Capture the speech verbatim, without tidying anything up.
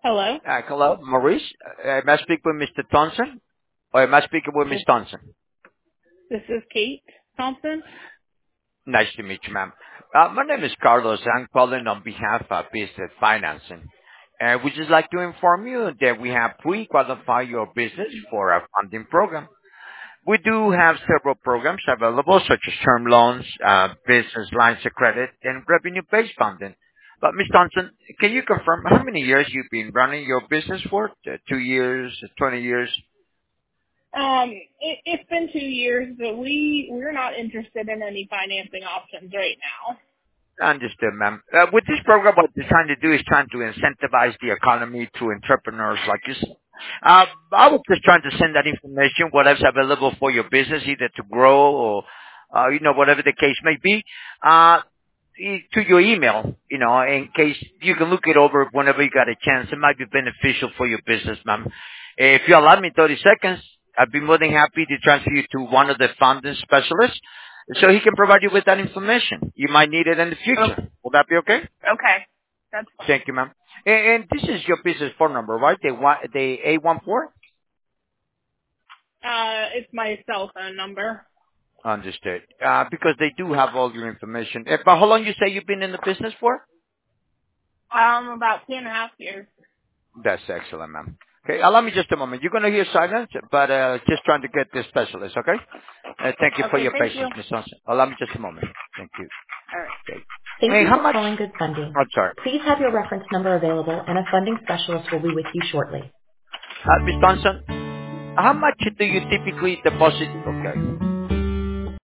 Hello. Uh, hello, Maurice. Uh, am I speaking with Mister Thompson? Or am I speaking with Miss This, Thompson? this is Kate Thompson. Nice to meet you, ma'am. Uh, my name is Carlos. I'm calling on behalf of Business Financing. Uh, we just like to inform you that we have pre-qualified your business for a funding program. We do have several programs available, such as term loans, uh, business lines of credit, and revenue-based funding. But Miz Thompson, can you confirm how many years you've been running your business for? Uh, two years, twenty years? Um, it, it's been two years, but we we're not interested in any financing options right now. Understood, ma'am. Uh, with this program, what we're trying to do is trying to incentivize the economy to entrepreneurs like yourself. Uh, I was just trying to send that information, whatever's available for your business, either to grow or, uh, you know, whatever the case may be, uh, e- to your email, you know, in case you can look it over whenever you got a chance. It might be beneficial for your business, ma'am. If you allow me thirty seconds, I'd be more than happy to transfer you to one of the funding specialists so he can provide you with that information. You might need it in the Oh, future. Will that be okay? okay, that's fine. Thank you, ma'am. And, and this is your business phone number, right? The one, the eight one four? Uh, it's my cell phone number. Understood. Uh, because they do have all your information. Eh, But how long you say you've been in the business for? Um, about two and a half years. That's excellent, ma'am. Okay, allow me just a moment. You're going to hear silence, but uh, just trying to get this specialist, okay? Uh, thank you for Okay, your thank you. patience, Miss Johnson. Allow me just a moment. Thank you. All right. Okay. Thank Hey, you how for much? calling Good Funding. I'm sorry. Please have your reference number available, and a funding specialist will be with you shortly. Uh, Miss Johnson, how much do you typically deposit? Okay.